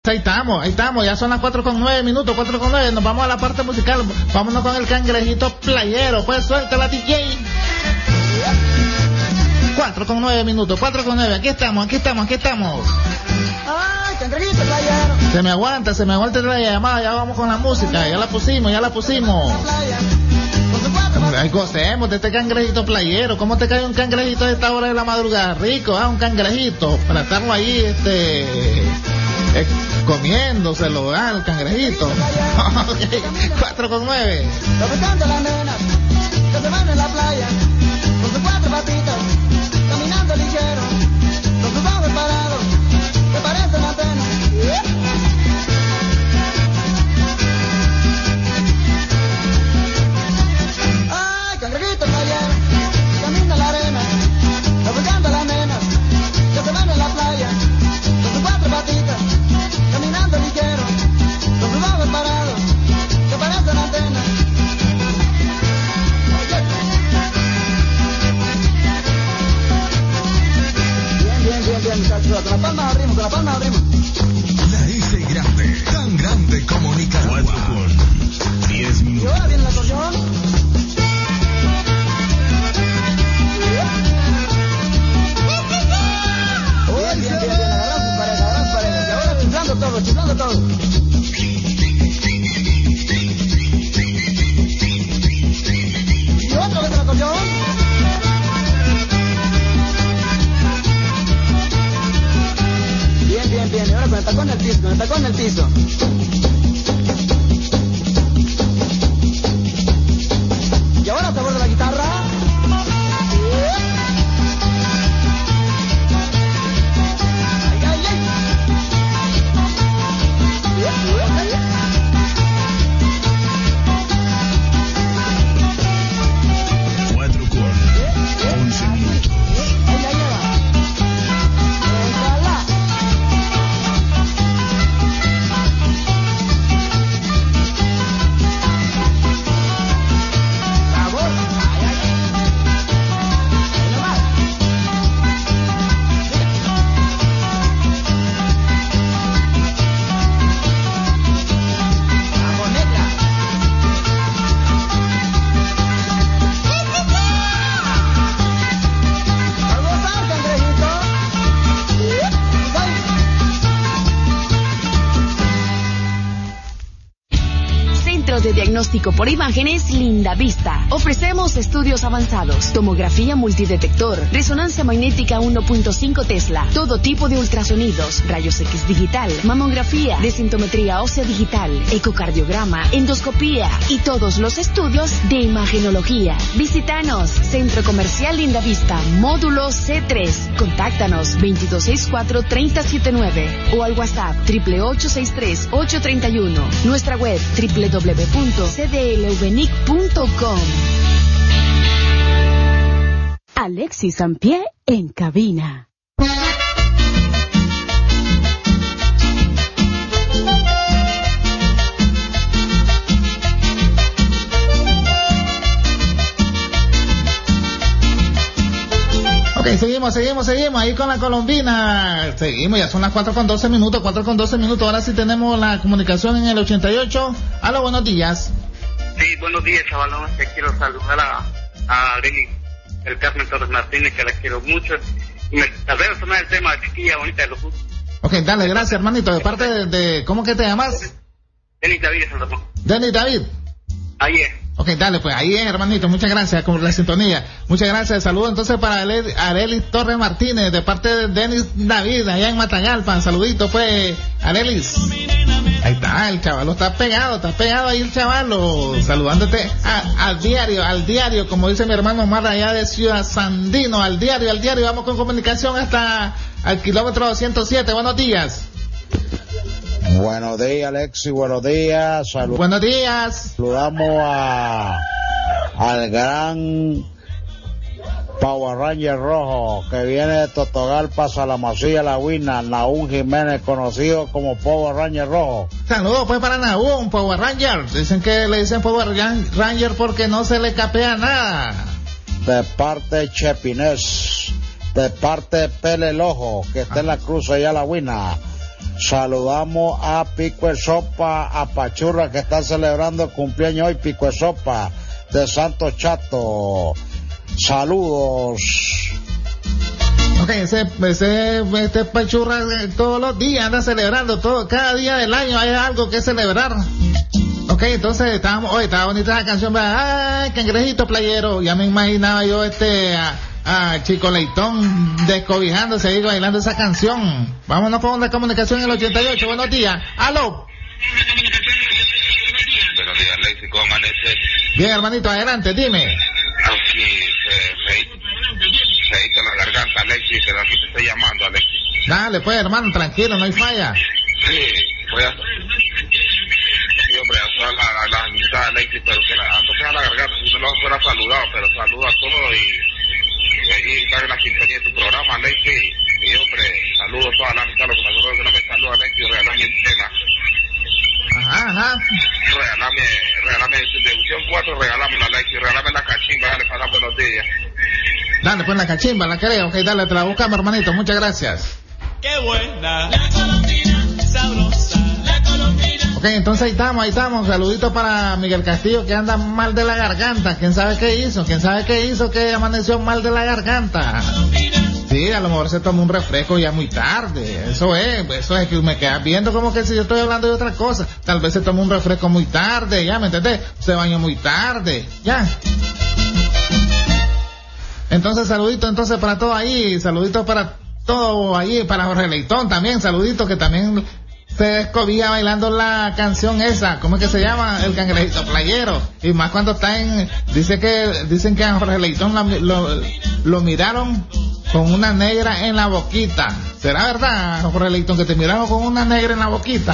Ahí estamos, ya son las 4:09, 4:09, nos vamos a la parte musical, vámonos con el cangrejito playero, pues suelta la DJ. 4:09, 4:09, aquí estamos. Ay, cangrejito playero. Se me aguanta la llamada, ya vamos con la música, ya la pusimos. Ay, gocemos de este cangrejito playero. ¿Cómo te cae un cangrejito a esta hora de la madrugada? Rico, un cangrejito, para estarlo ahí, comiéndoselo, el cangrejito. 4:09. Tropezando las nenas que se van en la playa con sus cuatro patitas, caminando ligero, con sus ojos parados que parecen antenas. Ay, cangrejito playero, camina la arena, tropezando las nenas que se van en la playa con sus cuatro patitas, caminando ligero, con sus ojos parados que parecen antenas. Bien, muchachos, con la palma abrimos. La S grande, tan grande como Nicaragua. 10 minutos. Y ahora viene el acordeón. Bien, agarran sus parejas. Y ahora chiflando todo. Y otra vez el acordeón. Bien, y ahora con el tacón en el piso. Y ahora a sabor de la guitarra. Ay. 11 minutos. De diagnóstico por imágenes Lindavista. Ofrecemos estudios avanzados, tomografía multidetector, resonancia magnética 1.5 Tesla, todo tipo de ultrasonidos, rayos X digital, mamografía, densitometría ósea digital, ecocardiograma, endoscopía y todos los estudios de imagenología. Visítanos, Centro Comercial Lindavista, módulo C3. Contáctanos 2264-3079 o al WhatsApp 888-63-831. Nuestra web www.cdlvenic.com. Alexis Sampié en cabina. Ok, seguimos ahí con la colombina. Seguimos, ya son las 4:12 minutos. Ahora sí tenemos la comunicación en el 88. Aló, buenos días. Sí, buenos días, chavalón. Te quiero saludar a Arely del Carmen Torres Martínez, que la quiero mucho. Y tal vez sonar el tema de Chiquilla Bonita de los Justos. Ok, dale, gracias, hermanito. De parte de ¿cómo que te llamas? Denis David, Salvador. Denis David. Ahí es. Ok, dale, pues ahí es, hermanito, muchas gracias por la sintonía. Muchas gracias, saludos entonces para Arelis Torres Martínez, de parte de Denis David, allá en Matagalpa. Saludito, pues, Arelis. Ahí está, el chavalo está pegado ahí el chavalo, saludándote al diario, como dice mi hermano Omar allá de Ciudad Sandino, al diario, vamos con comunicación hasta al kilómetro 207, buenos días. Buenos días, Alexis, buenos días. Buenos días. Saludamos al gran Power Ranger rojo que viene de Totogalpa, Salamasilla, La Huina, Nahum Jiménez, conocido como Power Ranger rojo. Saludos pues para Nahum, Power Ranger. Dicen que le dicen Power Ranger porque no se le capea nada. De parte de Chepinés, de parte de Pele el Ojo, que está en la cruz allá La Huina. Saludamos a Pico de Sopa, a Pachurra, que está celebrando el cumpleaños hoy, Pico de Sopa, de Santo Chato. Saludos. Ok, este Pachurra todos los días anda celebrando, cada día del año hay algo que celebrar. Ok, entonces estaba bonita la canción, ¿verdad? Ay, cangrejito playero. Ya me imaginaba yo a Chico Leitón descobijándose ahí bailando esa canción. Vámonos con una comunicación en el 88. Buenos días. ¡Aló! Buenos días, Alexis. ¿Cómo amaneces? Bien, hermanito, adelante, dime. Aquí se hizo la garganta, Alexis, pero aquí te estoy llamando, Alexis. Dale, pues, hermano, tranquilo, no hay falla. Sí, voy a... Sí, hombre, a la amistad, Alexis, pero que antes a la garganta, si no lo fuera saludado, pero saludo a todos y ahí está en la sintonía de tu programa, Alexis. Y, hombre, saludo a toda la amistad, los que no me saludan, Alexis, regalame un tema. Ajá. Regálame de División 4, regálamela, Alexis, regálame la cachimba, dale, para dar buenos días. Dale, pues la cachimba, la creo, ok, dale, te la buscamos, hermanito, muchas gracias. Qué buena, la colombina, sabrosa, la colombina. Ok, entonces ahí estamos, saludito para Miguel Castillo, que anda mal de la garganta, quién sabe qué hizo, que amaneció mal de la garganta. Sí, a lo mejor se tomó un refresco ya muy tarde, eso es que me queda viendo como que si yo estoy hablando de otra cosa, tal vez se tomó un refresco muy tarde, ya, ¿me entendés? Se bañó muy tarde, ya. Entonces, saludito para todo ahí, saludito para todo ahí, para Jorge Leitón también, saludito que también se descobija bailando la canción esa, ¿cómo es que se llama? El cangrejito playero, y más cuando está dicen que a Jorge Leitón lo miraron con una negra en la boquita. ¿Será verdad, Jorge Leitón, que te miraron con una negra en la boquita?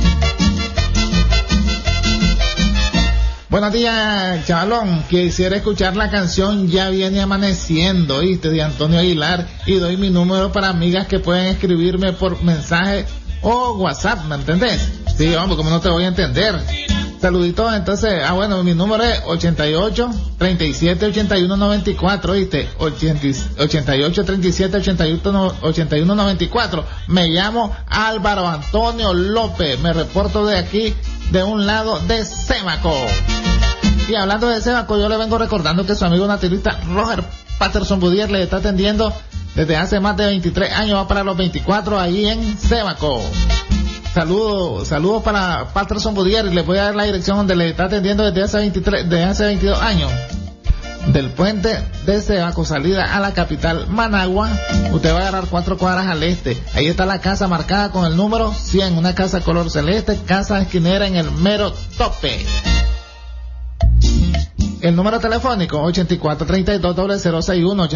Buenos días, chavalón. Quisiera escuchar la canción Ya viene amaneciendo, ¿viste? De Antonio Aguilar, y doy mi número para amigas que pueden escribirme por mensaje o WhatsApp, ¿me entendés? Sí, hombre, ¿cómo no te voy a entender? Saluditos, entonces, bueno, mi número es 88 37 81 94, ¿viste? 88 37 81 94. Me llamo Álvaro Antonio López, me reporto de aquí, de un lado de Sémaco. Y hablando de Sémaco, yo le vengo recordando que su amigo naturista Roger Patterson Budier le está atendiendo desde hace más de 23 años, va para los 24 ahí en Sémaco. Saludos para Patterson Budier, y les voy a dar la dirección donde le está atendiendo desde hace 22 años. Del puente de Sémaco, salida a la capital Managua, usted va a agarrar 4 cuadras al este. Ahí está la casa marcada con el número 100, una casa color celeste, casa esquinera en el mero tope. El número telefónico 8432-0061,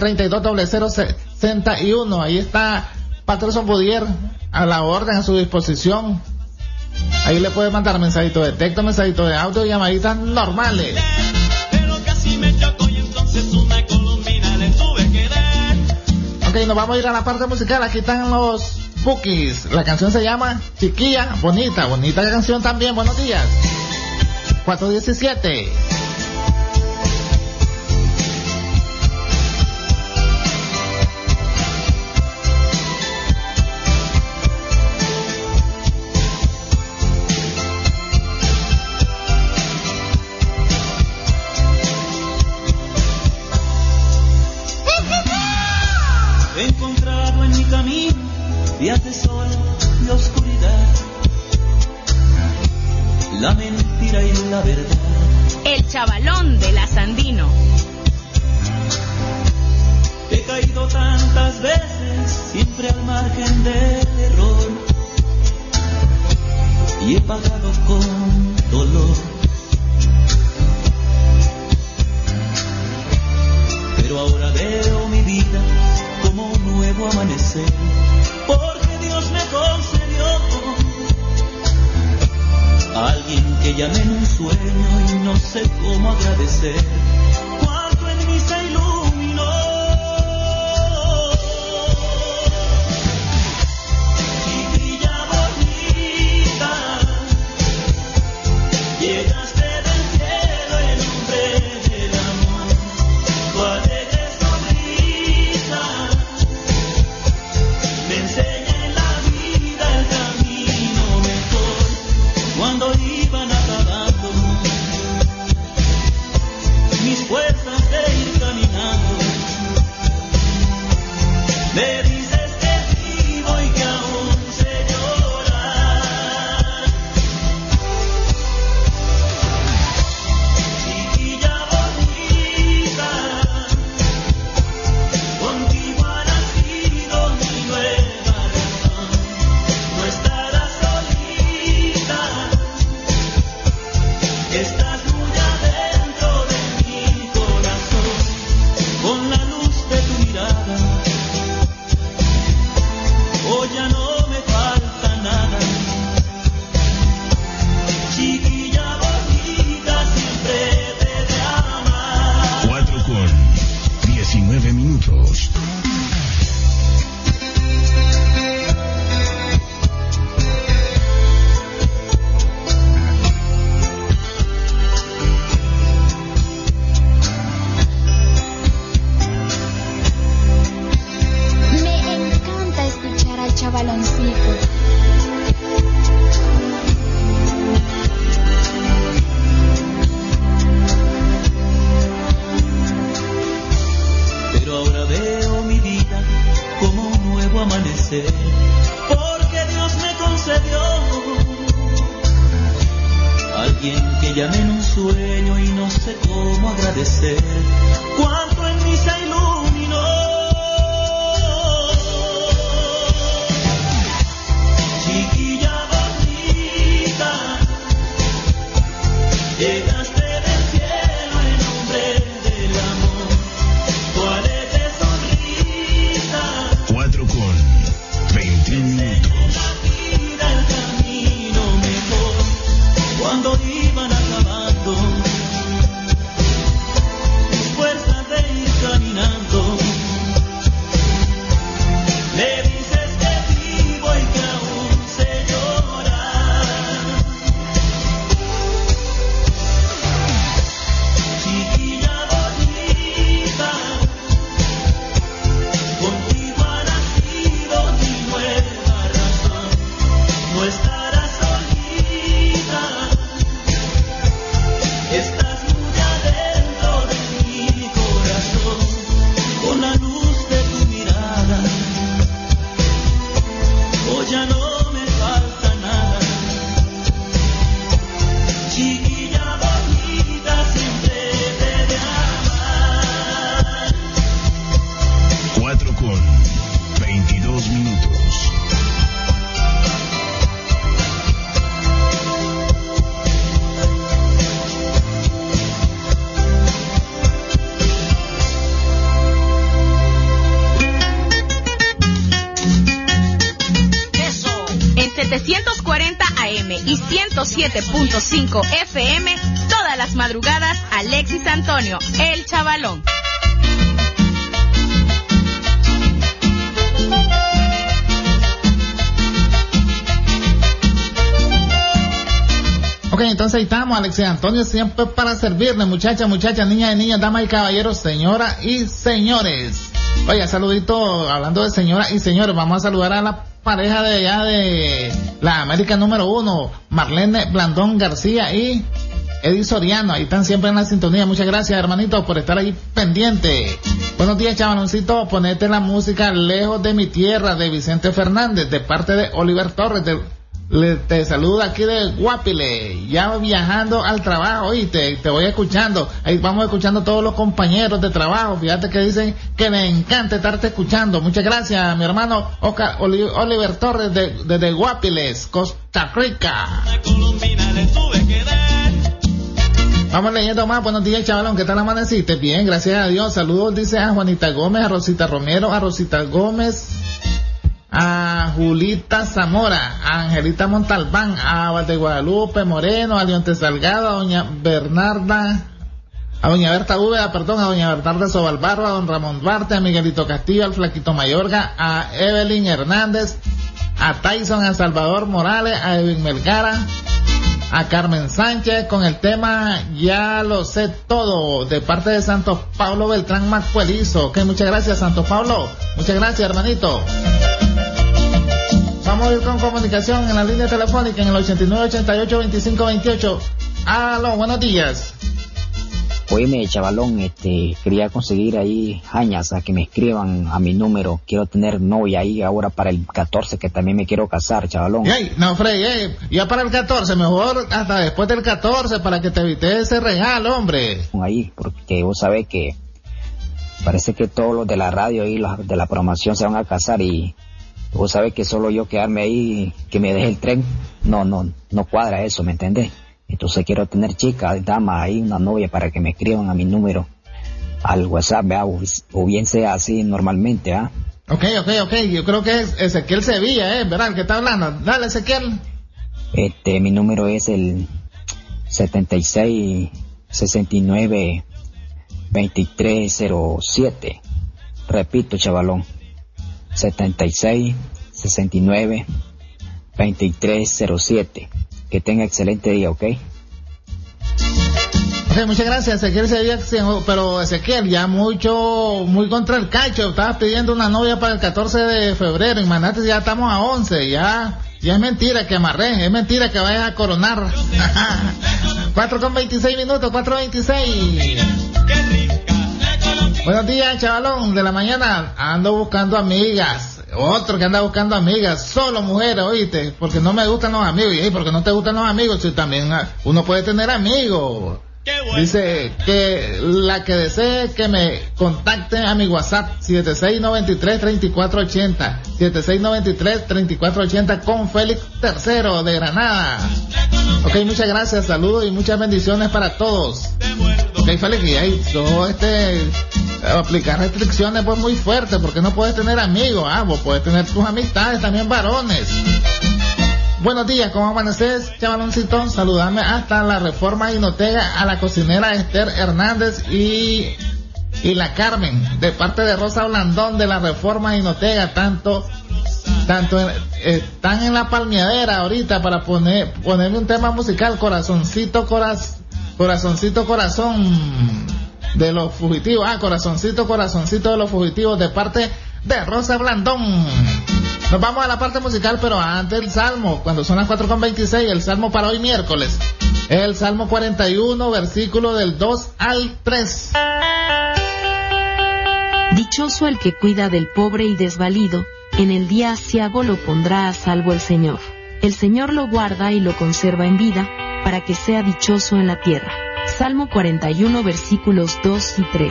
8432-0061. Ahí está Patterson Budier, a la orden, a su disposición. Ahí le puede mandar mensajito de texto, mensajito de audio, llamaditas normales. Ok, nos vamos a ir a la parte musical. Aquí están los Bookies. La canción se llama Chiquilla Bonita. Bonita canción también. Buenos días. 417. He encontrado en mi camino días de sol y oscuridad, la mentira y la verdad. El chavalón de la Sandino. He caído tantas veces, siempre al margen del error, y he pagado con dolor. Pero ahora veo mi vida como un nuevo amanecer, porque Dios me concedió a alguien que llamé en un sueño y no sé cómo agradecer cuánto en mí se iluminó. Chiquilla bonita, llegaste del cielo en nombre del amor, tu alegre sonrisa me enseña en la vida el llamé en un sueño y no sé cómo agradecer cuánto en mí se iluminó. Chiquilla bonita, llegaste del cielo en nombre del amor, tu alegre sonrisa 4:21 minutos. el camino mejor cuando iban acabando mis fuerzas de ir caminando. Le dices que vivo y que aún sé llorar. Chiquilla bonita, contigo ha nacido mi nueva razón. No estarás solita, estás muy adentro de mi corazón, con la luz de tu mirada. Hoy ya no me falta nada. Chiquilla bonita, siempre te de amar. 4:22 minutos. En 740 AM y 107.5 FM, todas las madrugadas, Alexis Antonio, el Chavalón. Ok, entonces ahí estamos, Alexis Antonio, siempre para servirle, muchachas, niñas y niñas, damas y caballeros, señoras y señores. Oye, saludito, hablando de señoras y señores, vamos a saludar a la pareja de allá de la América número 1, Marlene Blandón García y Eddie Soriano. Ahí están siempre en la sintonía. Muchas gracias, hermanitos, por estar ahí pendiente. Buenos días, chavaloncito. Ponete la música Lejos de mi tierra de Vicente Fernández, de parte de Oliver Torres. Te saluda aquí de Guapile, ya viajando al trabajo y te voy escuchando. Ahí vamos escuchando todos los compañeros de trabajo. Fíjate que dicen que me encanta estarte escuchando. Muchas gracias, mi hermano Oliver Torres de Guapiles, Costa Rica. Vamos leyendo más. Buenos días, chavalón, ¿qué tal amaneciste? Bien, gracias a Dios. Saludos, dice a Juanita Gómez, a Rosita Romero, a Rosita Gómez, a Julita Zamora, a Angelita Montalbán, a Valde Guadalupe Moreno, a Leonte Salgado, a doña Bernarda, a doña Berta Úbeda, perdón, a doña Bernarda Sobalbarro, a don Ramón Duarte, a Miguelito Castillo, al Flaquito Mayorga, a Evelyn Hernández, a Tyson, a Salvador Morales, a Edwin Melgara, a Carmen Sánchez con el tema Ya lo sé todo, de parte de Santos Pablo Beltrán Macuelizo. Ok, muchas gracias, Santos Pablo, muchas gracias, hermanito. Vamos a ir con comunicación en la línea telefónica en el 8988-2528. Aló, buenos días. Oíme, chavalón, quería conseguir ahí jañas a que me escriban a mi número. Quiero tener novia ahí ahora para el 14, que también me quiero casar, chavalón. Ey, no, Frey, ya para el 14, mejor hasta después del 14 para que te evites ese regalo, hombre. Ahí, porque vos sabés que parece que todos los de la radio y los de la programación se van a casar y vos sabés que solo yo quedarme ahí, que me deje el tren, no cuadra eso, ¿me entendés? Entonces quiero tener chicas, damas ahí, una novia para que me escriban a mi número al WhatsApp, ¿verdad? O bien sea así normalmente, ¿ah? Ok, yo creo que es Ezequiel Sevilla, ¿verdad? El que está hablando. Dale, Ezequiel. Mi número es el 76-69-2307. Repito, chavalón. 76-69-2307. Que tenga excelente día, ¿ok? Ok, muchas gracias, Ezequiel Sevilla, pero Ezequiel, ya muy contra el cacho. Estabas pidiendo una novia para el 14 de febrero, imagínate, ya estamos a 11, ya es mentira que amarré, es mentira que vayas a coronar. 4:26 minutos, 4:26. Buenos días, chavalón, de la mañana, ando buscando amigas. Otro que anda buscando amigas, solo mujeres, oíste, porque no me gustan los amigos. Y porque no te gustan los amigos, si también uno puede tener amigos. Dice que la que desee que me contacte a mi WhatsApp 7693-3480 7693-3480 con Félix III de Granada. Ok, muchas gracias, saludos y muchas bendiciones para todos. Ok, Félix, y ahí todo aplicar restricciones pues muy fuertes, porque no puedes tener amigos, vos puedes tener tus amistades también varones. Buenos días, ¿cómo amaneces, chavaloncito? Saludame hasta la Reforma Jinotega a la cocinera Esther Hernández y la Carmen, de parte de Rosa Blandón de la Reforma Jinotega, tanto están en la palmeadera ahorita para ponerme un tema musical, corazoncito corazón de los fugitivos, corazoncito de los fugitivos, de parte de Rosa Blandón. Nos vamos a la parte musical, pero antes el Salmo, cuando son las 4:26, el Salmo para hoy miércoles. El Salmo 41, versículo del 2 al 3. Dichoso el que cuida del pobre y desvalido, en el día aciago lo pondrá a salvo el Señor. El Señor lo guarda y lo conserva en vida, para que sea dichoso en la tierra. Salmo 41, versículos 2 y 3.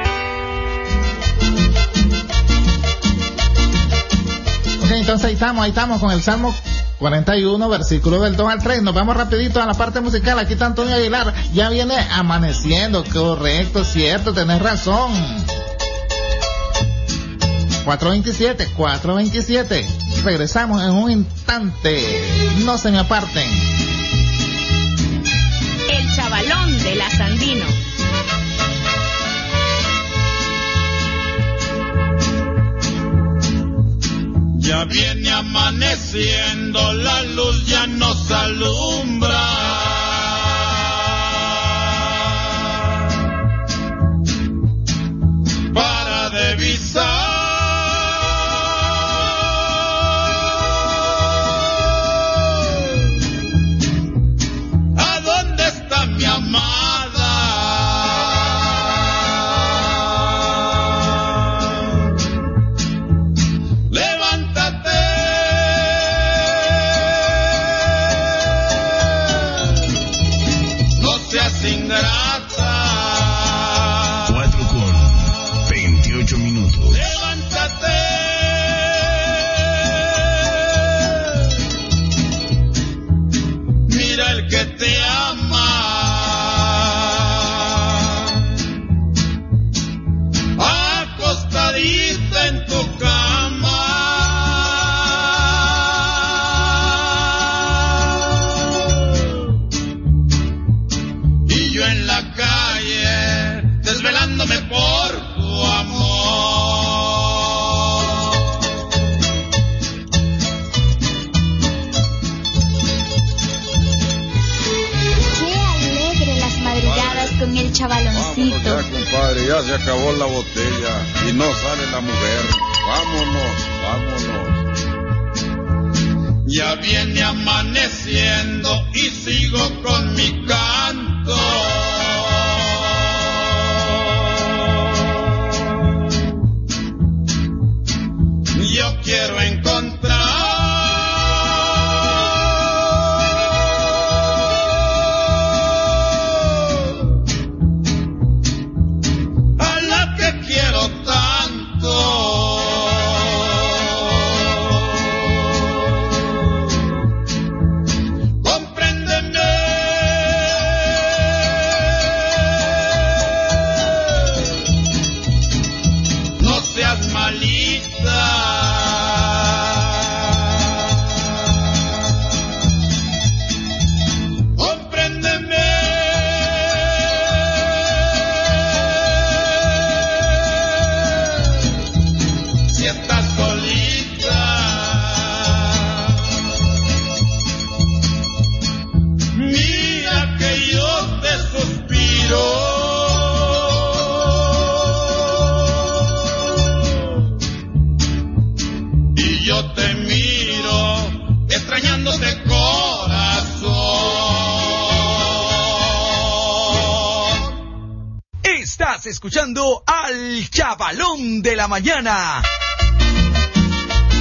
Entonces ahí estamos con el Salmo 41, versículo del 2 al 3. Nos vamos rapidito a la parte musical. Aquí está Antonio Aguilar. Ya viene amaneciendo. Correcto, cierto, tenés razón. 4:27. Regresamos en un instante. No se me aparten. El chavalón de la Sandino. Ya viene amaneciendo, la luz ya nos alumbra. Para divisar ¿a dónde está mi amada? Chavaloncito. Vamos ya, compadre, ya se acabó la botella y no sale la mujer. Vámonos. Ya viene amaneciendo y sigo con mi canto. Yo quiero encontrar escuchando al Chavalón de la Mañana.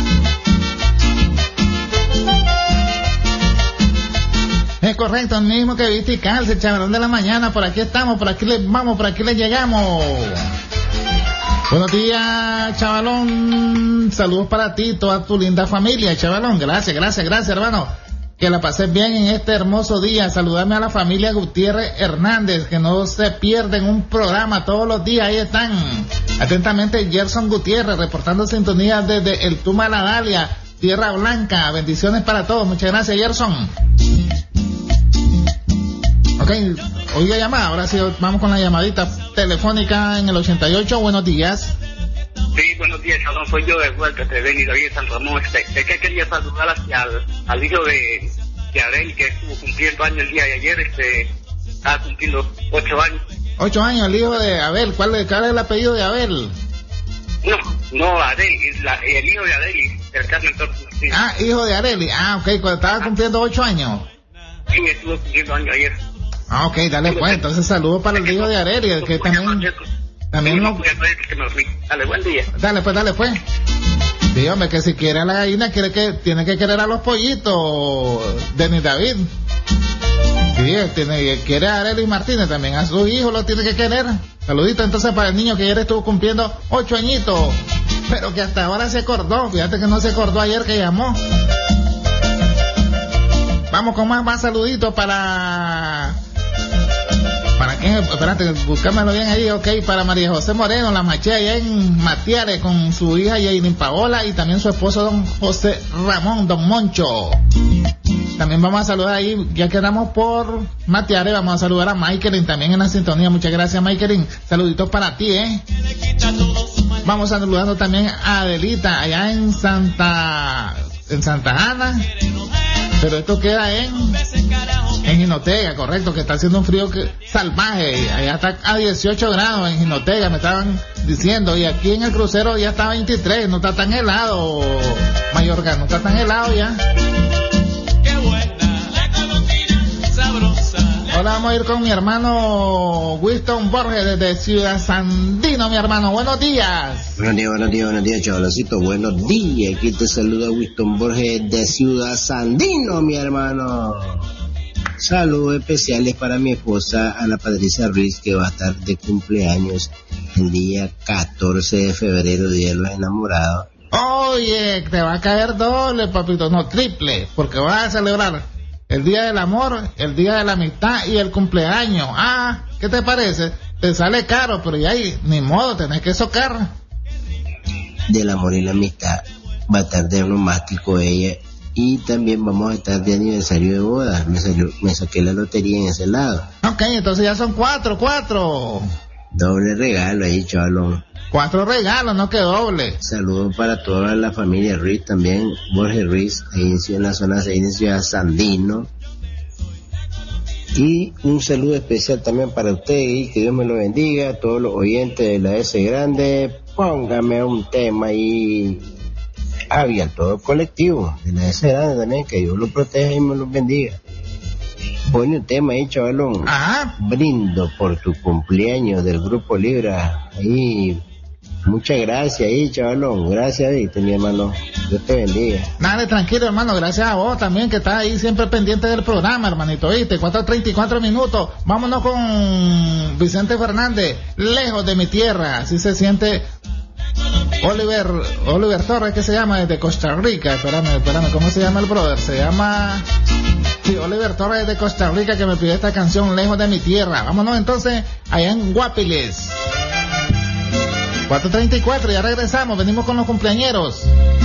Es correcto, el mismo que viste y calce, el chavalón de la mañana. Por aquí estamos, por aquí les vamos, por aquí les llegamos. Buenos días, chavalón. Saludos para ti, toda tu linda familia, chavalón. Gracias, hermano. Que la pases bien en este hermoso día. Saludame a la familia Gutiérrez Hernández, que no se pierden un programa todos los días. Ahí están. Atentamente, Gerson Gutiérrez, reportando sintonía desde el Tuma La Dalia, Tierra Blanca. Bendiciones para todos. Muchas gracias, Gerson. Ok, oiga llamada. Ahora sí, vamos con la llamadita telefónica en el 88. Buenos días. Sí, buenos días, Chalón. Soy yo de vuelta de Denis David de San Ramón. Es que quería saludar al hijo de Arel, que estuvo cumpliendo años el día de ayer. Estaba cumpliendo 8 años. 8 años, el hijo de Abel. ¿Cuál es el apellido de Abel? No, Arel, el hijo de Areli, del Carmen Torres Martínez. Ah, hijo de Areli. Ah, ok, cuando estaba cumpliendo 8 años. Sí, estuvo cumpliendo años ayer. Ah, ok, dale pues. Entonces saludos para el hijo de Areli, que también lo... Dale, buen día. Dale pues. Sí, hombre, que si quiere a la gallina, tiene que querer a los pollitos, Denis David. Sí, quiere a Arely Martínez, también a su hijo lo tiene que querer. Saludito entonces para el niño que ayer estuvo cumpliendo 8 añitos, pero que hasta ahora se acordó. Fíjate que no se acordó ayer que llamó. Vamos con más saluditos para quién, espérate, búscamelo bien ahí, ok, para María José Moreno, la machea allá en Matiare, con su hija Yailin Paola y también su esposo don José Ramón, don Moncho. También vamos a saludar ahí, ya quedamos por Matiare, vamos a saludar a Michaelin también en la sintonía. Muchas gracias, Michaelin. Saluditos para ti, Vamos saludando también a Adelita allá en Santa Ana. Pero esto queda en Jinotega, correcto, que está haciendo un frío salvaje. Allá está a 18 grados en Jinotega, me estaban diciendo. Y aquí en el crucero ya está a 23, no está tan helado, Mayorga, no está tan helado ya. Ahora vamos a ir con mi hermano Winston Borges desde Ciudad Sandino, mi hermano. Buenos días. Buenos días, chavalocito. Buenos días. Aquí te saluda Winston Borges de Ciudad Sandino, mi hermano. Saludos especiales para mi esposa Ana Patricia Ruiz, que va a estar de cumpleaños el día 14 de febrero, Día de los Enamorados. Oye, te va a caer doble, papito, no, triple, porque vas a celebrar el Día del Amor, el Día de la Amistad y el cumpleaños. Ah, ¿qué te parece? Te sale caro, pero ya ahí, ni modo, tenés que socar. Del amor y la amistad va a estar de onomástico ella, y también vamos a estar de aniversario de boda. Me saqué la lotería en ese lado. Ok, entonces ya son 4. Doble regalo ahí, chavalón. 4 regalos, no que doble. Saludos para toda la familia Ruiz también, Borges Ruiz, ahí en la zona 6 de Ciudad Sandino. Y un saludo especial también para usted, y que Dios me lo bendiga, a todos los oyentes de la S Grande. Póngame un tema ahí, había todo colectivo de la S Grande también, que Dios lo proteja y me lo bendiga. Pone un tema ahí, chavalón. Ajá. Brindo por tu cumpleaños del Grupo Libra. Ahí, muchas gracias ahí, chavalón. Gracias, ¿viste, mi hermano? Dios te bendiga. Dale, tranquilo, hermano. Gracias a vos también, que estás ahí siempre pendiente del programa, hermanito. ¿Viste? 4:34 minutos. Vámonos con Vicente Fernández. Lejos de mi tierra. Así se siente Oliver Torres, que se llama, desde Costa Rica. Espérame, ¿cómo se llama el brother? Se llama... Sí, Oliver Torres de Costa Rica, que me pidió esta canción, Lejos de mi tierra. Vámonos entonces allá en Guapiles. 4:34, ya regresamos, venimos con los cumpleañeros.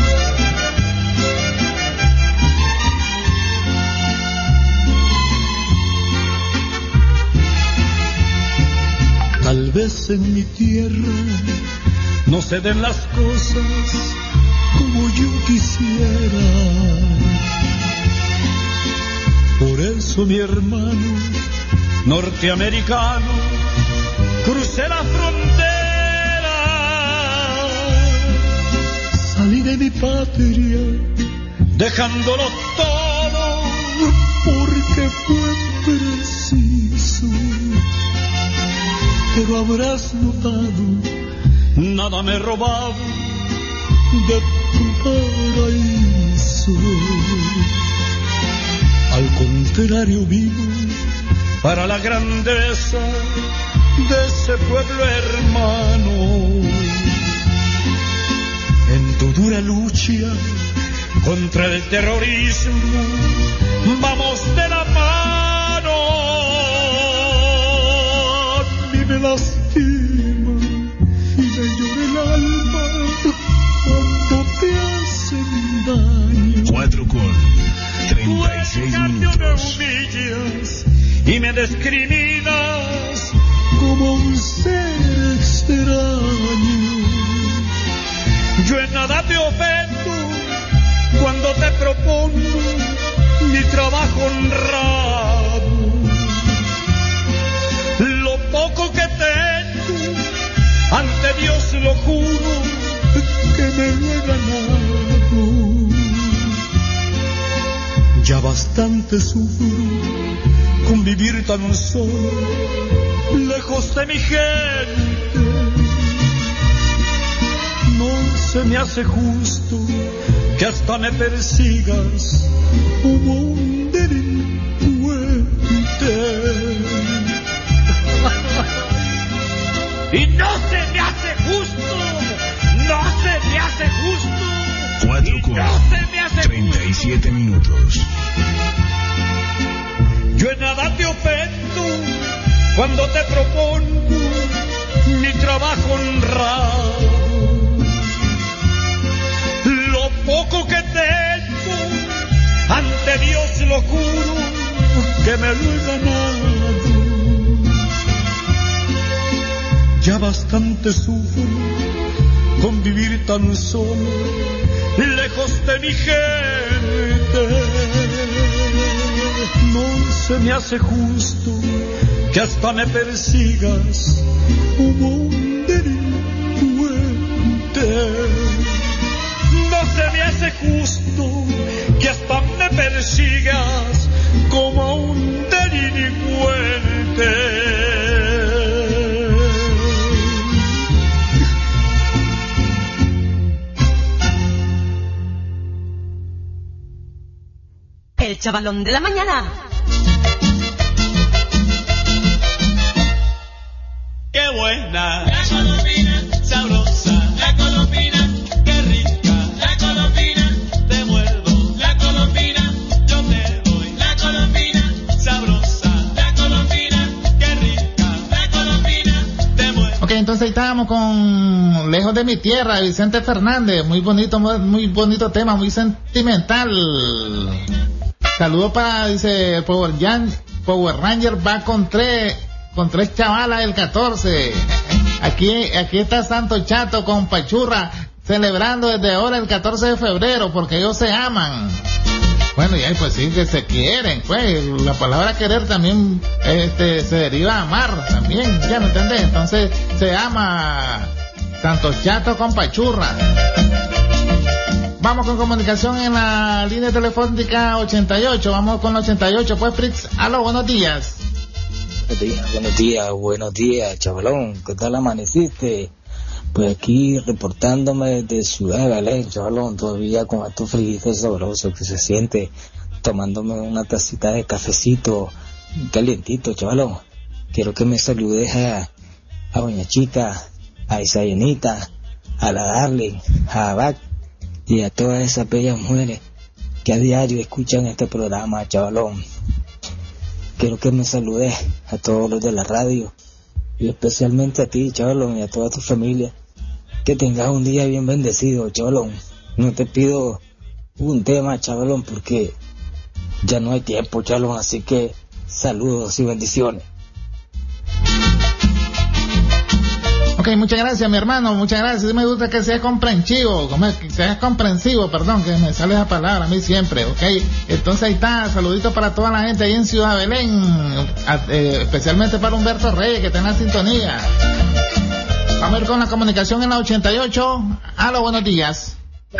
Tal vez en mi tierra no se den las cosas como yo quisiera. Por eso, mi hermano norteamericano, crucé la frontera, salí de mi patria, dejándolo todo, porque fue preciso. Pero habrás notado, nada me he robado de tu paraíso. Al contrario, contrario vivo para la grandeza de ese pueblo hermano. En tu dura lucha contra el terrorismo vamos de la mano. A mí me lastima y me llora el alma cuando te hacen daño. 4:36 minutos. Me humillas y me discriminas como un ser extraño. Yo en nada te ofendo cuando te propongo mi trabajo honrado. Lo poco que tengo, ante Dios lo juro, que me lo he ganado. Ya bastante sufro con vivir tan solo, lejos de mi gente. No se me hace justo que hasta me persigas como un delincuente. Y no se me hace justo, no se me hace justo. 4:37 minutos. Yo en nada te ofendo cuando te propongo mi trabajo honrado. Lo poco que tengo, ante Dios lo juro, que me lo he ganado. Ya bastante sufro con vivir tan solo, lejos de mi gente. No se me hace justo que hasta me persigas como un delincuente. No se me hace justo que hasta me persigas como un delincuente. El chavalón de la mañana. Qué buena la colombina, sabrosa la colombina, qué rica la colombina, te muerdo la colombina, yo te doy la colombina, sabrosa la colombina, qué rica la colombina, te muerdo. Ok, entonces ahí estábamos con Lejos de mi tierra, Vicente Fernández, muy bonito tema, muy sentimental. Saludos para, dice, el Power Ranger va con tres chavalas el 14. Aquí está Santo Chato con Pachurra celebrando desde ahora el 14 de febrero porque ellos se aman. Bueno, y ahí pues sí que se quieren, pues la palabra querer también se deriva a amar también, ¿ya me entendés? Entonces se ama Santo Chato con Pachurra. Vamos con comunicación en la línea telefónica 88. Vamos con la 88. Pues, Fritz, aló, buenos días. Buenos días, chavalón. ¿Qué tal amaneciste? Pues aquí reportándome desde Ciudad de Belén, chavalón, todavía con estos fríos sabrosos que se siente, tomándome una tacita de cafecito calientito, chavalón. Quiero que me saludes a Doña Chica, a Isayenita, a la Darling, a Abac, y a todas esas bellas mujeres que a diario escuchan este programa, chavalón. Quiero que me saludes a todos los de la radio y especialmente a ti, chavalón, y a toda tu familia. Que tengas un día bien bendecido, chavalón. No te pido un tema, chavalón, porque ya no hay tiempo, chavalón, así que saludos y bendiciones. Ok, muchas gracias, mi hermano, muchas gracias. Sí me gusta que seas comprensivo, perdón, que me sale esa palabra a mí siempre, ok. Entonces ahí está, saluditos para toda la gente ahí en Ciudad Belén, especialmente para Humberto Reyes, que está en la sintonía. Vamos a ir con la comunicación en la 88. Aló, buenos días.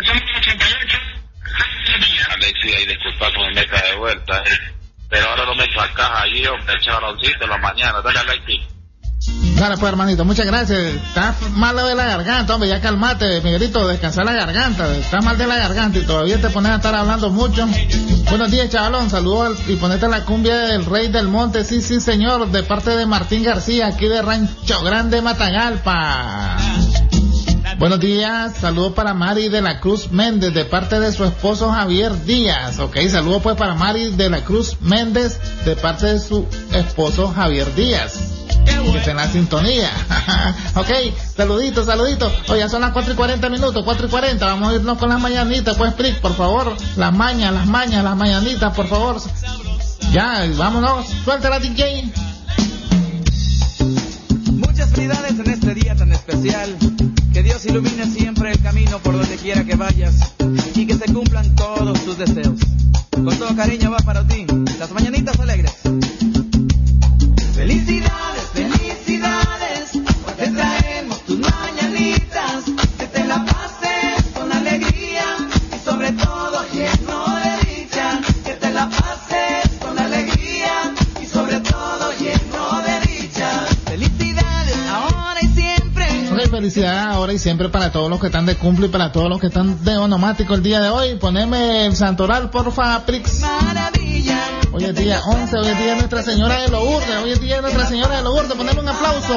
Alexis, ahí disculpa con el meta de vuelta, pero ahora no me sacas ahí, hombre, chavaloncito en la mañana. Dale, Alexis. Dale pues, hermanito, muchas gracias. Estás malo de la garganta, hombre, ya calmate, Miguelito, descansar la garganta. Estás mal de la garganta y todavía te pones a estar hablando mucho. Buenos días, chavalón, saludos y ponete la cumbia del Rey del Monte, sí, señor, de parte de Martín García, aquí de Rancho Grande, Matagalpa. Buenos días, saludos para Mari de la Cruz Méndez, de parte de su esposo Javier Díaz. Ok, saludos pues para Mari de la Cruz Méndez, de parte de su esposo Javier Díaz. Que está en la sintonía. Ok, saluditos. Oye, ya son las 4:40, 4:40. Vamos a irnos con las mañanitas, pues, Prick, por favor. Las mañanitas, por favor. Ya, vámonos. Suéltala, DJ. Muchas felicidades en este día tan especial. Que Dios ilumine siempre el camino por donde quiera que vayas. Y que se cumplan todos tus deseos. Con todo cariño va para ti. Las mañanitas alegres. Felicidades, hoy te traemos tus mañanitas, que te la pases con alegría y sobre todo lleno de dicha, que te la pases con alegría y sobre todo lleno de dicha. Felicidades ahora y siempre. Ok, felicidades ahora y siempre para todos los que están de cumple y para todos los que están de onomático el día de hoy. Poneme el santoral, porfa, Prix. Maravilla. Hoy es día 11, hoy es día de Nuestra Señora de Lourdes, ponle un aplauso.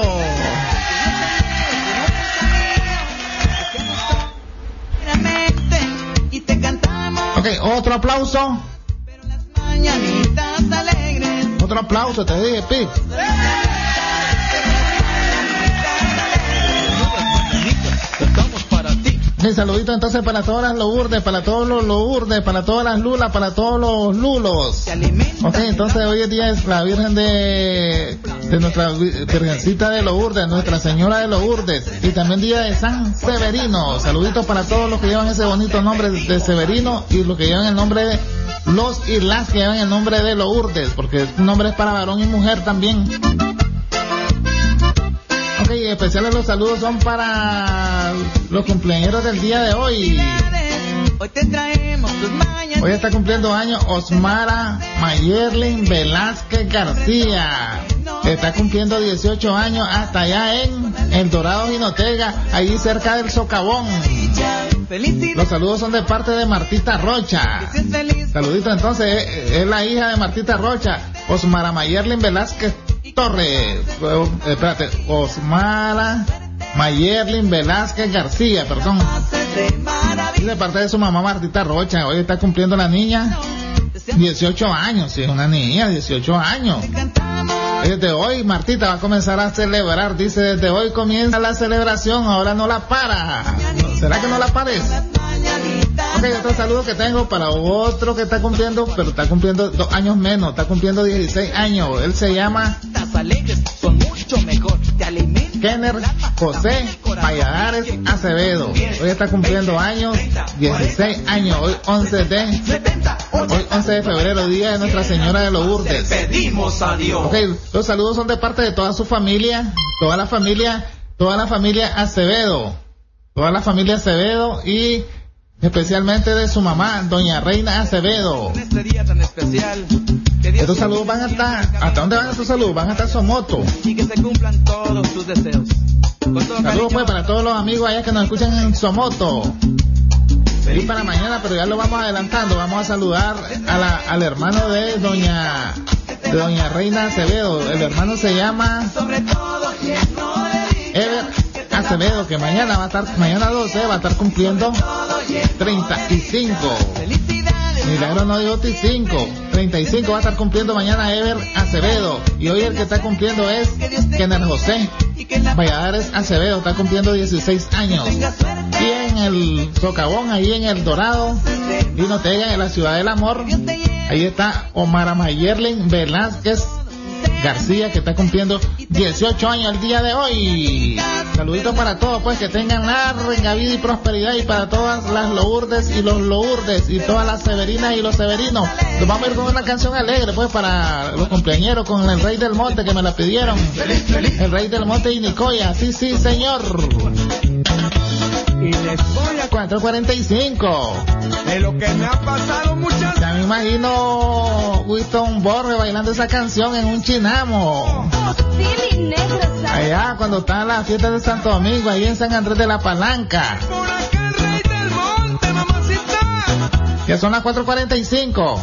Ok, otro aplauso. Otro aplauso, te dije, Pi. Un saludito entonces para todas las Lourdes, para todos los Lourdes, para todas las Lulas, para todos los Lulos. Ok, entonces hoy es día es la Virgen de nuestra Virgencita de Lourdes, Nuestra Señora de Lourdes, y también día de San Severino. Saluditos para todos los que llevan ese bonito nombre de Severino y los que llevan el nombre de los y las que llevan el nombre de Lourdes, porque el nombre es para varón y mujer también. Ok, especiales los saludos son para los cumpleaños del día de hoy. Hoy está cumpliendo años Osmara Mayerlin Velázquez García. Está cumpliendo 18 años hasta allá en El Dorado Jinotega, allí cerca del Socavón. Los saludos son de parte de Martita Rocha. Saludito entonces, es la hija de Martita Rocha, Osmara Mayerlin Velázquez Torres, Osmara Mayerlin Velázquez García, perdón. Y de parte de su mamá Martita Rocha, hoy está cumpliendo la niña 18 años, sí, es una niña, 18 años. Desde hoy Martita va a comenzar a celebrar, dice, desde hoy comienza la celebración, ahora no la para. ¿Será que no la pares? Ok, otro saludo que tengo para otro que está cumpliendo, pero está cumpliendo 2 años menos, está cumpliendo 16 años. Él se llama Kenner José Valladares Acevedo. Hoy está cumpliendo años, 16 años, hoy 11 de febrero, día de Nuestra Señora de Lourdes. Pedimos a Dios. Ok, los saludos son de parte de toda su familia, toda la familia Acevedo, y especialmente de su mamá, doña Reina Acevedo. En este día tan especial, estos saludos van ¿hasta dónde van estos saludos? Van hasta Somoto. Y que se cumplan todos tus deseos. Saludos pues para todos los amigos allá que nos escuchan en Somoto. Y para mañana, pero ya lo vamos adelantando, vamos a saludar al hermano de doña Reina Acevedo. El hermano se llama Ever Acevedo, que mañana 12 va a estar cumpliendo 35. Milagro no dijo 35 va a estar cumpliendo mañana Ever Acevedo. Y hoy el que está cumpliendo es Kenner José Valladares Acevedo, está cumpliendo 16 años. Y en el Socavón, ahí en El Dorado Jinotega, en la Ciudad del Amor, ahí está Omar Mayerlin Velázquez García, que está cumpliendo 18 años el día de hoy. Saluditos para todos, pues, que tengan larga vida y prosperidad, y para todas las Lourdes y los Lourdes y todas las Severinas y los Severinos. Nos vamos a ir con una canción alegre, pues, para los cumpleañeros, con el Rey del Monte, que me la pidieron. El Rey del Monte y Nicoya, sí, señor. Y les voy a 4:45. de lo que me ha pasado muchas. Ya me imagino Winston Borges bailando esa canción en un chinamo. Allá cuando está en la fiesta de Santo Domingo, ahí en San Andrés de la Palanca. Por aquel rey del monte, mamacita. Ya son las 4:45.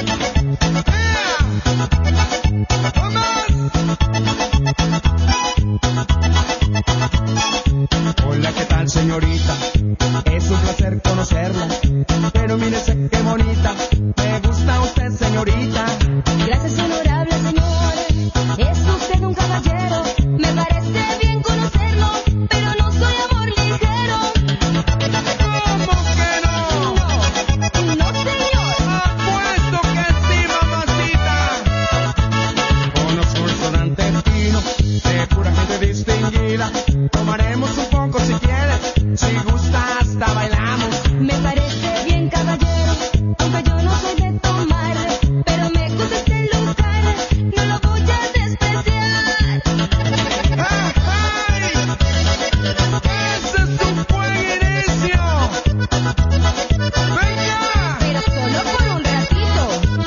Hola, ¿qué tal, señorita? Es un placer conocerla. Pero mírese qué bonita. Me gusta usted, señorita. Gracias, honorable señor. Es usted un caballero. Me parece bien conocerlo, pero no soy amor ligero. ¿Cómo que no? No, señor. Apuesto que sí, mamacita. Conozco un restaurante fino de pura gente distinguida. Tomaremos un poco si quieres. Si gusta, hasta bailamos. Me parece bien, caballero, aunque yo no soy de tomar, pero me gusta este lugar, no lo voy a despreciar. ¡Hey! ¡Ese es un buen inicio! ¡Venga! Pero solo por un ratito.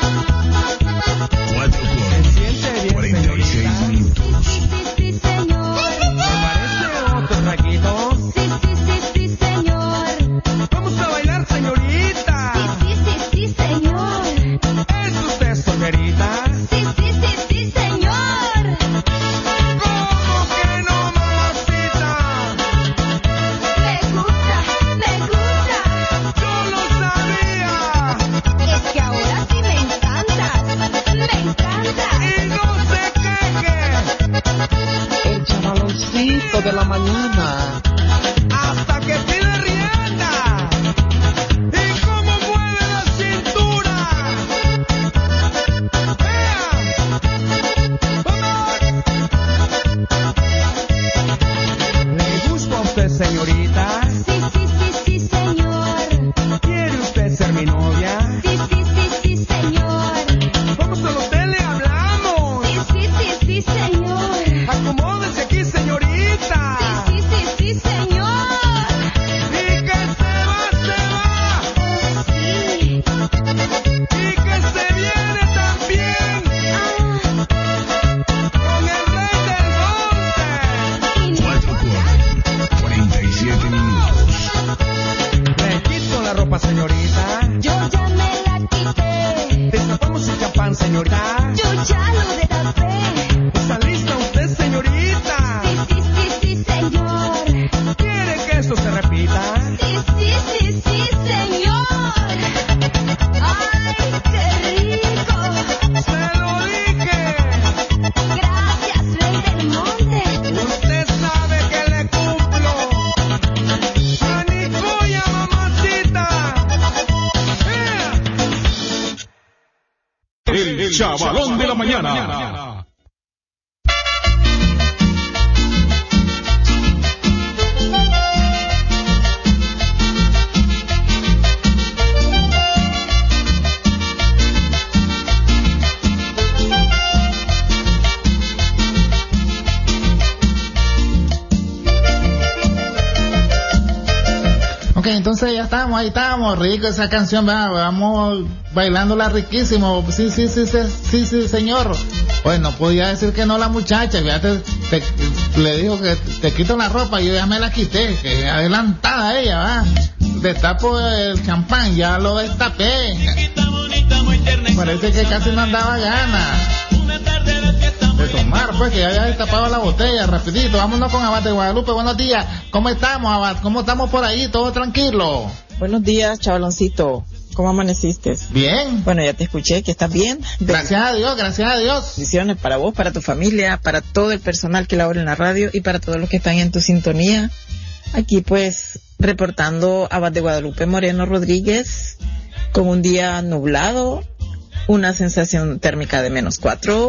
4 Se siente bien, 46 señorita. minutos. Sí, señor. ¿Me parece otro traguito? Sí, señor. Vamos a bailar, señorita. Sí, señor. ¿Es usted solterita? Sí, señor. ¿Cómo que no, mamacita? Me gusta. Yo lo sabía. Es que ahora sí me encantas. Y no se queje. El chavaloncito de la mañana. Hasta que pide rienda. ¿Y cómo mueve la cintura? ¡Vea! ¡Vamos! ¿Le gusta a usted, señorita? Sí, señor. ¿Quiere usted ser mi novia? Sí, señor. Vamos al hotel, le hablamos. Sí, señor. Acomódese aquí, señorita. Sí, señor. Y que se va. Sí. Y que se viene también. Con el rey del monte. 4 por 47 minutos. Me quito la ropa, señorita. Yo ya me la quité. Destapamos el champán, señorita. Yo ya lo destapé. ¿Está lista usted, señorita? Sí, señor. ¿Quiere que esto se repita? Sí, señor. Ay, qué rico. Se lo dije. Gracias, rey del monte. Usted sabe que le cumplo. Anicoya, mamacita. El chavalón de la mañana. Ok, entonces ya estamos, ahí estamos, rico esa canción, vamos bailándola riquísimo, sí, señor. Bueno, podía decir que no la muchacha, fíjate, le dijo que te quito la ropa, y yo ya me la quité, que adelantada ella, va. Destapo el champán, ya lo destapé. Parece que casi no andaba gana de tomar, pues, que ya había destapado la botella, rapidito. Vámonos con Abad de Guadalupe. Buenos días, ¿cómo estamos, Abad? ¿Cómo estamos por ahí? ¿Todo tranquilo? Buenos días, chavaloncito. ¿Cómo amaneciste? Bien. Bueno, ya te escuché que estás bien. Gracias a Dios. Bendiciones para vos, para tu familia, para todo el personal que labora en la radio y para todos los que están en tu sintonía. Aquí, pues, reportando Abad de Guadalupe Moreno Rodríguez, con un día nublado, una sensación térmica de -6,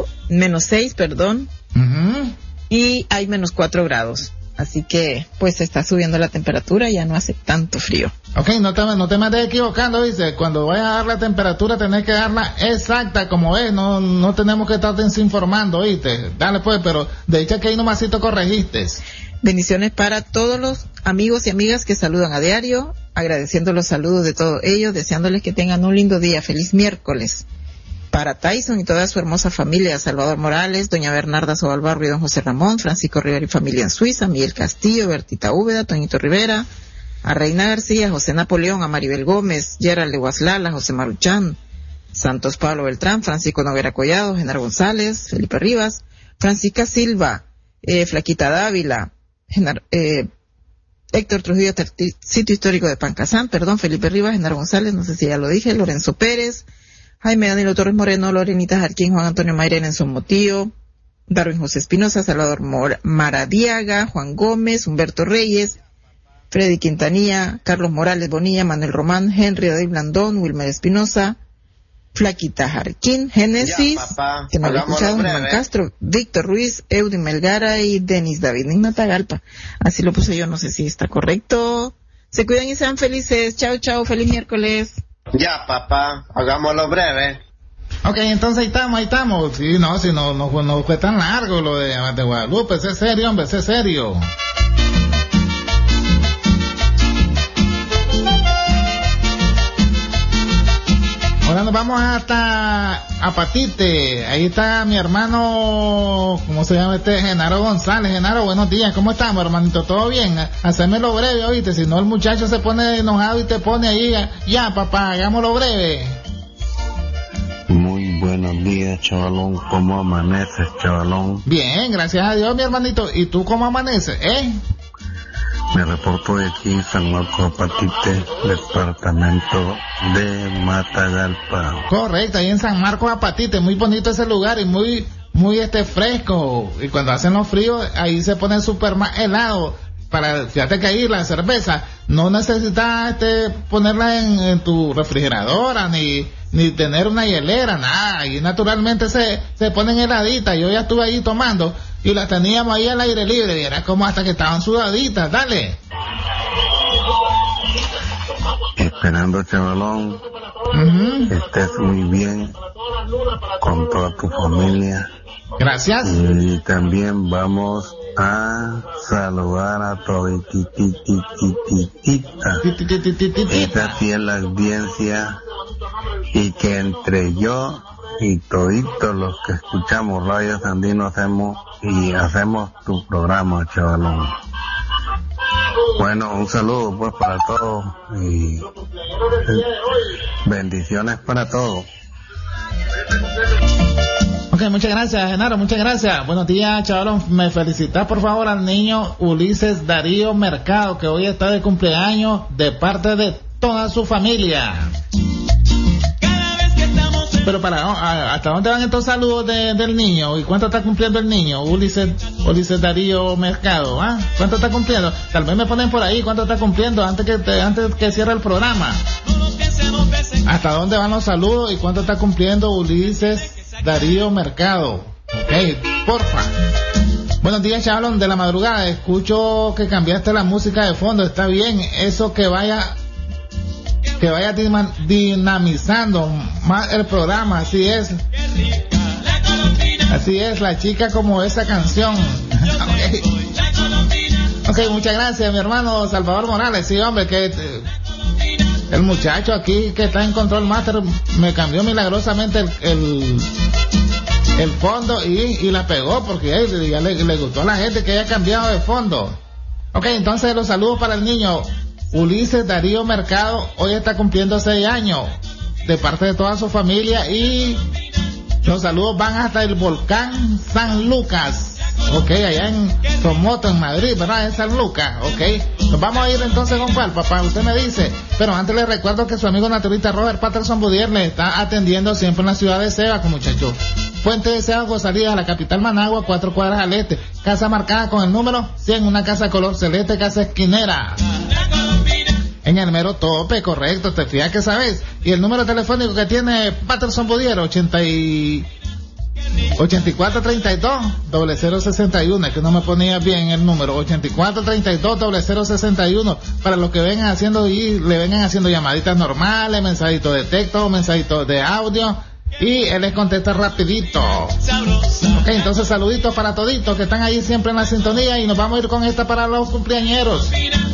y hay -4 grados. Así que, pues, está subiendo la temperatura y ya no hace tanto frío. Ok, no te me estés equivocando, dice. Cuando vayas a dar la temperatura, tenés que darla exacta como es. No tenemos que estar desinformando, ¿viste? Dale, pues, pero de hecho que ahí nomasito corregiste. Bendiciones para todos los amigos y amigas que saludan a diario, agradeciendo los saludos de todos ellos, deseándoles que tengan un lindo día. Feliz miércoles. Para Tyson y toda su hermosa familia, Salvador Morales, doña Bernarda Sobalbarro y don José Ramón, Francisco Rivera y familia en Suiza, Miguel Castillo, Bertita Úbeda, Toñito Rivera, a Reina García, José Napoleón, a Maribel Gómez, Gerald de Guaslala, José Maruchán, Santos Pablo Beltrán, Francisco Noguera Collado, Genaro González, Felipe Rivas, Francisca Silva, Flaquita Dávila, Héctor Trujillo, sitio histórico de Pancasán, Felipe Rivas, Genaro González, no sé si ya lo dije, Lorenzo Pérez, Jaime Danilo Torres Moreno, Lorenita Jarquín, Juan Antonio Mayren en Son Motío, Darwin José Espinosa, Salvador Maradiaga, Juan Gómez, Humberto Reyes, Freddy Quintanilla, Carlos Morales Bonilla, Manuel Román, Henry David Blandón, Wilmer Espinosa, Flaquita Jarquín, Génesis, que no lo he escuchado, Juan Castro, Víctor Ruiz, Eudin Melgara y Denis David en Matagalpa. Así lo puse yo, no sé si está correcto. Se cuidan y sean felices. Chao, chao, feliz miércoles. Ya, papá, hagámoslo breve. Ok, entonces ahí estamos. Sí, no fue tan largo lo de Guadalupe. Sé serio, hombre, sé serio. Ahora nos vamos hasta Apatite. Ahí está mi hermano, ¿cómo se llama Genaro González. Genaro, buenos días, ¿cómo estamos, hermanito? ¿Todo bien? Hacémelo breve, oíste, si no el muchacho se pone enojado y te pone ahí, ya papá, hagámoslo breve. Muy buenos días, chavalón. ¿Cómo amaneces, chavalón? Bien, gracias a Dios, mi hermanito. ¿Y tú cómo amaneces, Me reporto de aquí, San Marcos Apatite, departamento de Matagalpa. Correcto, ahí en San Marcos Apatite, muy bonito ese lugar y muy fresco. Y cuando hacen los fríos, ahí se pone súper más helado. Fíjate que ahí la cerveza no necesitas ponerla en tu refrigeradora ni tener una hielera, nada. Y naturalmente se ponen heladitas. Yo ya estuve ahí tomando y las teníamos ahí al aire libre y era como hasta que estaban sudaditas. Dale. Esperando, chavalón, estés muy bien con toda tu familia. Gracias. Y también vamos a saludar a todititititita. Esa sí es la audiencia, y que entre yo y toditos los que escuchamos Radio Sandino hacemos tu programa, chavalón. Bueno, un saludo pues para todos y bendiciones para todos. Ok, muchas gracias, Genaro, muchas gracias. Buenos días, chavalón. Me felicitas por favor al niño Ulises Darío Mercado, que hoy está de cumpleaños, de parte de toda su familia. Pero ¿hasta dónde van estos saludos del niño? ¿Y cuánto está cumpliendo el niño? Ulises Darío Mercado, ¿ah? ¿Cuánto está cumpliendo? Tal vez me ponen por ahí cuánto está cumpliendo antes que cierre el programa. ¿Hasta dónde van los saludos y cuánto está cumpliendo Ulises Darío Mercado? Ok, porfa. Buenos días, chavalón de la madrugada. Escucho que cambiaste la música de fondo. Está bien, eso que vaya dinamizando más el programa. Así es, la chica como esa canción. Ok, muchas gracias, mi hermano Salvador Morales. Sí, hombre, que el muchacho aquí que está en Control Master me cambió milagrosamente el fondo y la pegó porque ya le gustó a la gente que haya cambiado de fondo. Ok, entonces los saludos para el niño Ulises Darío Mercado. Hoy está cumpliendo 6 años de parte de toda su familia, y los saludos van hasta el volcán San Lucas. Ok, allá en Somoto, en Madrid, ¿verdad? En San Lucas. Ok, nos vamos a ir entonces con cuál, papá, usted me dice. Pero antes les recuerdo que su amigo naturista Robert Patterson Budier le está atendiendo siempre en la ciudad de Sebas, muchachos. Puente de Sebas, salida a la capital Managua, 4 cuadras al este. Casa marcada con el número 100, una casa color celeste, casa esquinera. En el mero tope, correcto, te fijas que sabes. Y el número telefónico que tiene Patterson Budier, 8432-0061, es que no me ponía bien el número, 8432-0061, para los que vengan haciendo y le vengan haciendo llamaditas normales, mensajitos de texto, mensajitos de audio, y él les contesta rapidito. Ok, entonces saluditos para toditos que están ahí siempre en la sintonía, y nos vamos a ir con esta para los cumpleañeros,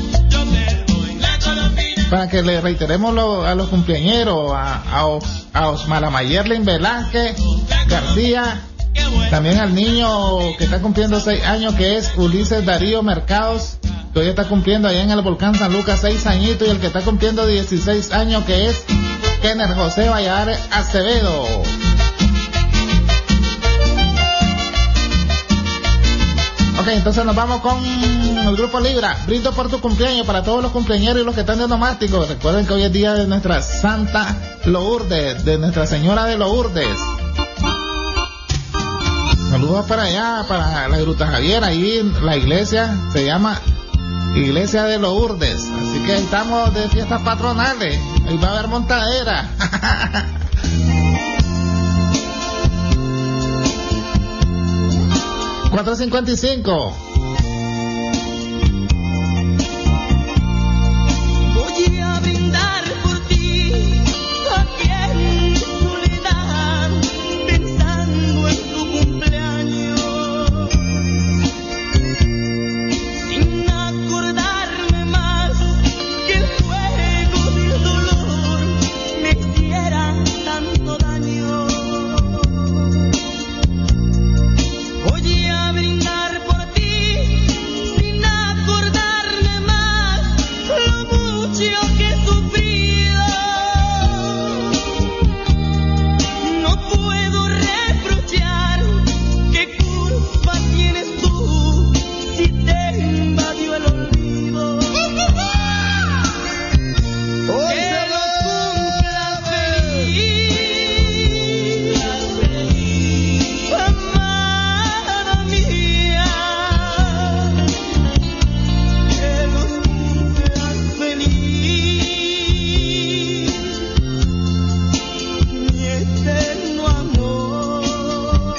para que le reiteremos a los cumpleañeros, a Osmara Mayerlin Velázquez García, también al niño que está cumpliendo 6 años, que es Ulises Darío Mercados, que hoy está cumpliendo allá en el Volcán San Lucas 6 añitos, y el que está cumpliendo 16 años, que es Kenner José Valladares Acevedo. Ok, entonces nos vamos con el grupo Libra. Brindo por tu cumpleaños para todos los cumpleañeros y los que están de nomásticos. Recuerden que hoy es día de nuestra Santa Lourdes, de Nuestra Señora de Lourdes. Saludos para allá, para la Gruta Javier. Ahí la iglesia se llama Iglesia de Lourdes. Así que estamos de fiestas patronales. Ahí va a haber montadera. $4.55. Voy a brindar por ti, aquí en soledad, pensando en tu cumpleaños, sin acordarme más que el fuego del dolor me hiciera tanto daño. Voy a brindar por ti, sin acordarme más lo mucho que he sufrido. No puedo reprochar, ¿qué culpa tienes tú si te invadió el olvido? Que lo cumpla feliz, amada mía, que los cumplas feliz, mi eterno amor,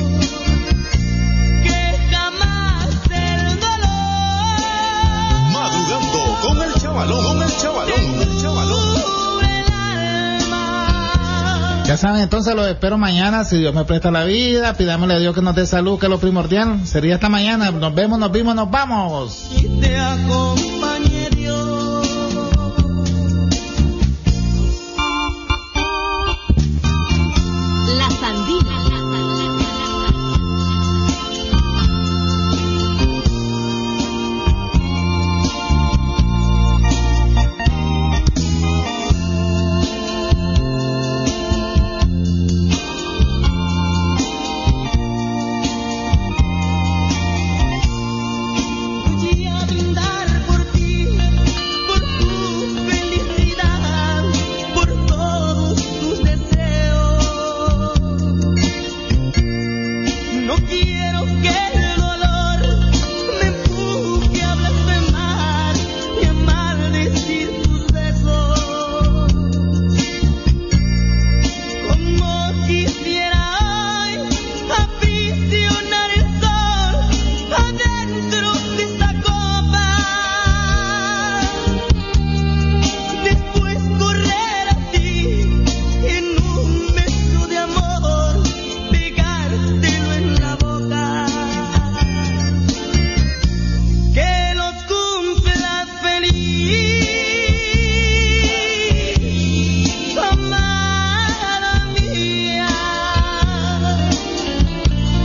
que jamás el dolor Madrugando con el chavalón, cubre el alma. Ya saben, entonces los espero mañana, si Dios me presta la vida. Pidámosle a Dios que nos dé salud, que es lo primordial. Sería esta mañana. Nos vemos, nos vimos, nos vamos. Y te acompañaré.